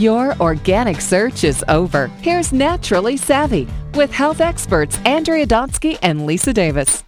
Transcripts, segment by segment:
Your organic search is over. Here's Naturally Savvy with health experts Andrea Donsky and Lisa Davis.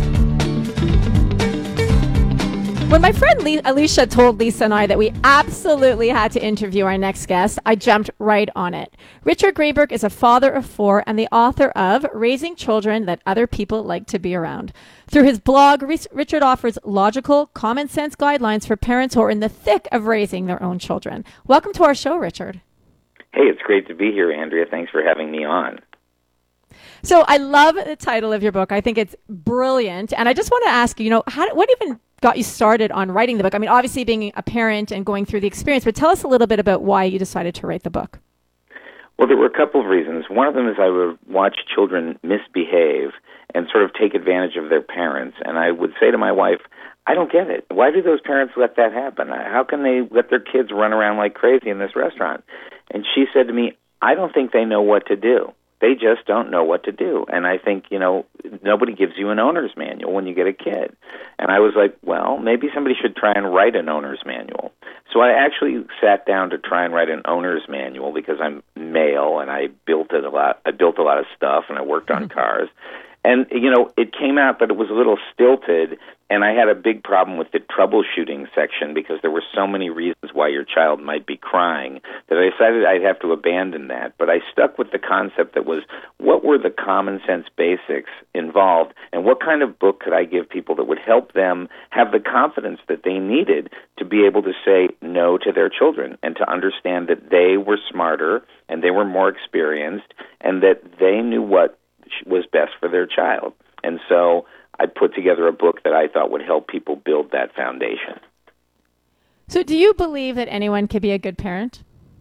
When my friend Alicia told Lisa and I that we absolutely had to interview our next guest, I jumped right on it. Richard Grayberg is a father of 4 and the author of Raising Children That Other People Like to Be Around. Through his blog, Richard offers logical, common sense guidelines for parents who are in the thick of raising their own children. Welcome to our show, Richard. Hey, it's great to be here, Andrea. Thanks for having me on. So I love the title of your book. I think it's brilliant. And I just want to ask you, what even got you started on writing the book? I mean, obviously being a parent and going through the experience, but tell us a little bit about why you decided to write the book. Well, there were a couple of reasons. One of them is I would watch children misbehave and sort of take advantage of their parents. And I would say to my wife, I don't get it. Why do those parents let that happen? How can they let their kids run around like crazy in this restaurant? And she said to me, I don't think they know what to do. They just don't know what to do. And I think, nobody gives you an owner's manual when you get a kid. And I was like, well, maybe somebody should try and write an owner's manual. So I actually sat down to try and write an owner's manual because I'm male and I built a lot of stuff and I worked on cars. And, it came out that it was a little stilted, and I had a big problem with the troubleshooting section because there were so many reasons why your child might be crying that I decided I'd have to abandon that. But I stuck with the concept that was, what were the common sense basics involved, and what kind of book could I give people that would help them have the confidence that they needed to be able to say no to their children and to understand that they were smarter and they were more experienced and that they knew what was best for their child. And so I put together a book that I thought would help people build that foundation. So do you believe that anyone can be a good parent?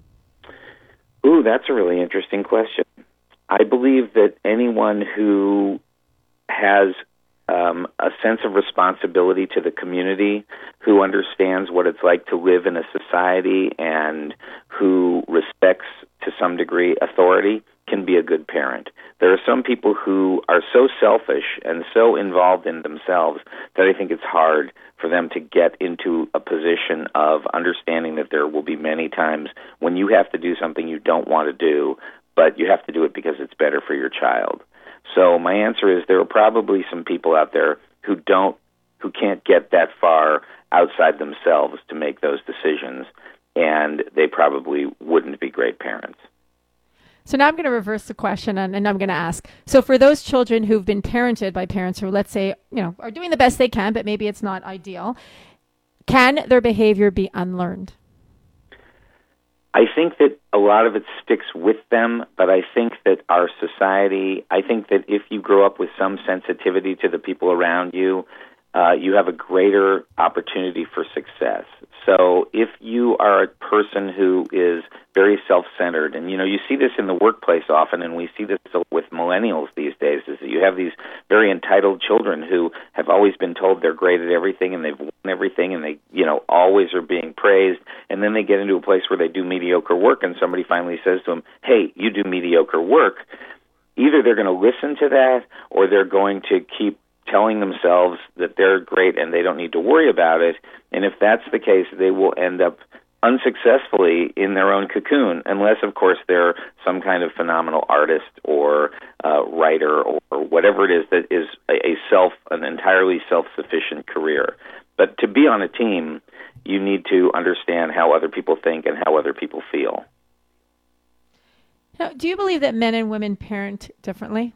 Ooh, that's a really interesting question. I believe that anyone who has a sense of responsibility to the community, who understands what it's like to live in a society and who respects, to some degree, authority, can be a good parent. There are some people who are so selfish and so involved in themselves that I think it's hard for them to get into a position of understanding that there will be many times when you have to do something you don't want to do, but you have to do it because it's better for your child. So my answer is there are probably some people out there who can't get that far outside themselves to make those decisions, and they probably wouldn't be great parents. So now I'm going to reverse the question, and I'm going to ask, so for those children who've been parented by parents who, let's say, are doing the best they can, but maybe it's not ideal, can their behavior be unlearned? I think that a lot of it sticks with them, but I think that our society, I think that if you grow up with some sensitivity to the people around you, you have a greater opportunity for success. So if you are a person who is very self-centered, and you see this in the workplace often, and we see this with millennials these days, is that you have these very entitled children who have always been told they're great at everything and they've won everything and they, always are being praised, and then they get into a place where they do mediocre work and somebody finally says to them, hey, you do mediocre work. Either they're going to listen to that or they're going to keep telling themselves that they're great and they don't need to worry about it. And if that's the case, they will end up unsuccessfully in their own cocoon, unless, of course, they're some kind of phenomenal artist or writer or whatever it is that is an entirely self-sufficient career. But to be on a team, you need to understand how other people think and how other people feel. Now, do you believe that men and women parent differently?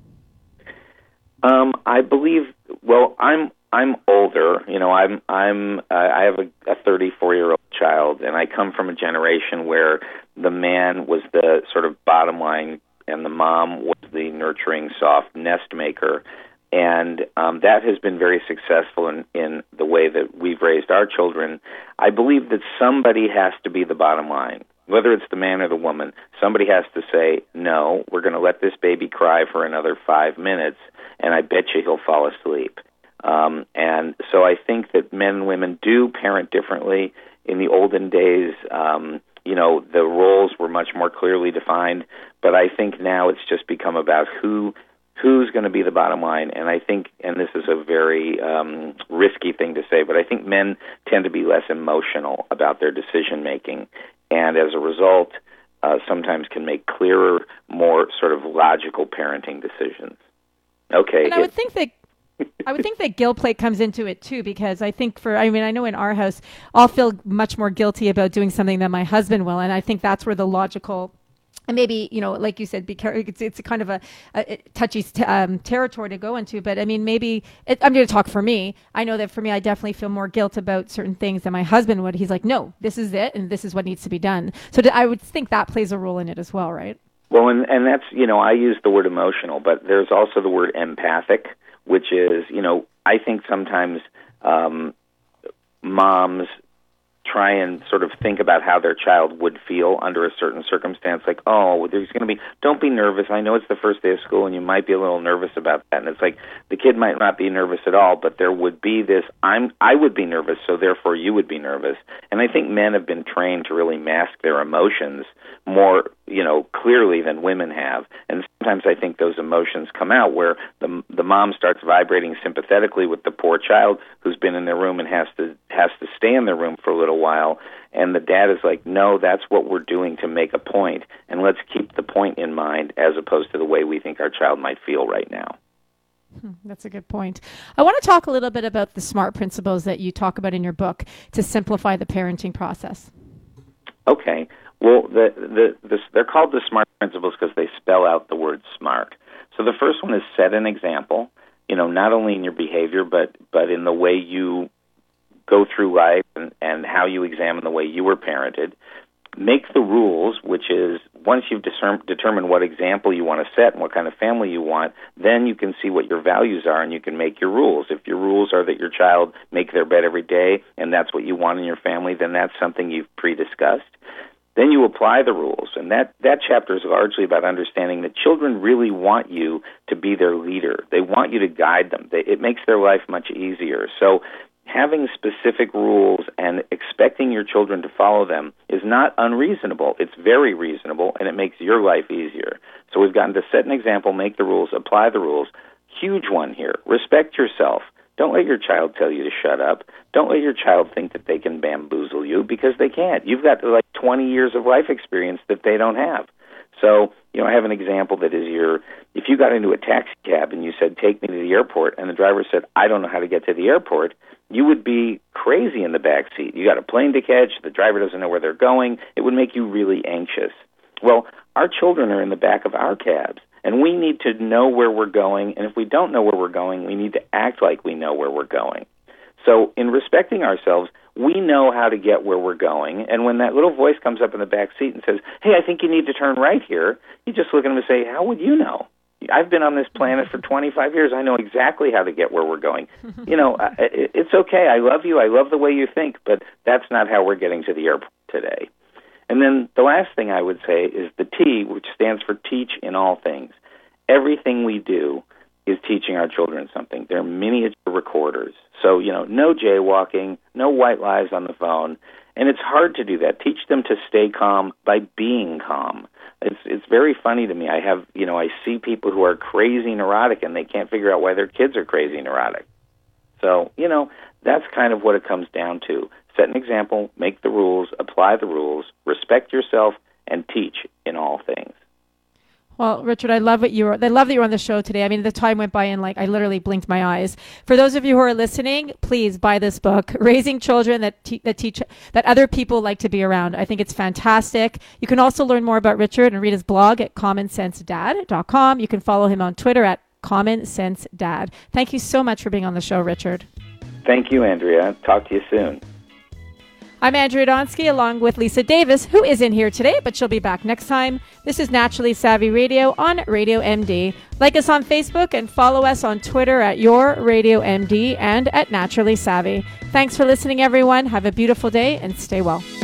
I believe. Well, I'm older. I have a 34-year-old child, and I come from a generation where the man was the sort of bottom line, and the mom was the nurturing, soft nest maker. And that has been very successful in the way that we've raised our children. I believe that somebody has to be the bottom line. Whether it's the man or the woman, somebody has to say, no, we're going to let this baby cry for another 5 minutes, and I bet you he'll fall asleep. And so I think that men and women do parent differently. In the olden days, the roles were much more clearly defined, but I think now it's just become about who's going to be the bottom line. And I think, and this is a very risky thing to say, but I think men tend to be less emotional about their decision-making. and as a result, sometimes can make clearer, more sort of logical parenting decisions. Okay. And I would think that guilt play comes into it too, because I know in our house, I'll feel much more guilty about doing something than my husband will. And I think that's where the logical, and maybe, like you said, it's a kind of a touchy territory to go into. But I mean, I'm going to talk for me. I know that for me, I definitely feel more guilt about certain things than my husband would. He's like, no, this is it. And this is what needs to be done. So I would think that plays a role in it as well, right? Well, and that's, I use the word emotional, but there's also the word empathic, which is, I think sometimes moms try and sort of think about how their child would feel under a certain circumstance, like, oh, there's going to be, don't be nervous. I know it's the first day of school and you might be a little nervous about that. And it's like, the kid might not be nervous at all, but there would be this, I would be nervous, so therefore you would be nervous. And I think men have been trained to really mask their emotions more, clearly than women have. And sometimes I think those emotions come out where the mom starts vibrating sympathetically with the poor child who's been in their room and has to stay in their room for a little while. And the dad is like, no, that's what we're doing to make a point, and let's keep the point in mind as opposed to the way we think our child might feel right now. That's a good point. I want to talk a little bit about the SMART principles that you talk about in your book to simplify the parenting process. Okay. Well, they're called the SMART principles because they spell out the word SMART. So the first one is set an example, not only in your behavior, but in the way you go through life and how you examine the way you were parented. Make the rules, which is once you've determined what example you want to set and what kind of family you want, then you can see what your values are and you can make your rules. If your rules are that your child make their bed every day and that's what you want in your family, then that's something you've pre-discussed. Then you apply the rules, and that chapter is largely about understanding that children really want you to be their leader. They want you to guide them. It makes their life much easier. So having specific rules and expecting your children to follow them is not unreasonable. It's very reasonable, and it makes your life easier. So we've gotten to set an example, make the rules, apply the rules. Huge one here. Respect yourself. Don't let your child tell you to shut up. Don't let your child think that they can bamboozle you, because they can't. You've got like 20 years of life experience that they don't have. So, I have an example that is if you got into a taxi cab and you said, take me to the airport, and the driver said, I don't know how to get to the airport, you would be crazy in the back seat. You got a plane to catch, the driver doesn't know where they're going. It would make you really anxious. Well, our children are in the back of our cabs, and we need to know where we're going, and if we don't know where we're going, we need to act like we know where we're going. So in respecting ourselves, we know how to get where we're going, and when that little voice comes up in the back seat and says, hey, I think you need to turn right here, you just look at them and say, how would you know? I've been on this planet for 25 years. I know exactly how to get where we're going. It's okay. I love you. I love the way you think, but that's not how we're getting to the airport today. And then the last thing I would say is the T, which stands for teach in all things. Everything we do is teaching our children something. They're miniature recorders. So, no jaywalking, no white lies on the phone. And it's hard to do that. Teach them to stay calm by being calm. It's very funny to me. I see people who are crazy neurotic and they can't figure out why their kids are crazy neurotic. So, that's kind of what it comes down to. Set an example, make the rules, apply the rules, respect yourself, and teach in all things. Well, Richard, I love that you're on the show today. I mean, the time went by and I literally blinked my eyes. For those of you who are listening, please buy this book, Raising Children that Teach that Other People Like to Be Around. I think it's fantastic. You can also learn more about Richard and read his blog at commonsensedad.com. You can follow him on Twitter at commonsensedad. Thank you so much for being on the show, Richard. Thank you, Andrea. Talk to you soon. I'm Andrea Donsky along with Lisa Davis, who isn't here today, but she'll be back next time. This is Naturally Savvy Radio on Radio MD. Like us on Facebook and follow us on Twitter at Your Radio MD and at Naturally Savvy. Thanks for listening, everyone. Have a beautiful day and stay well.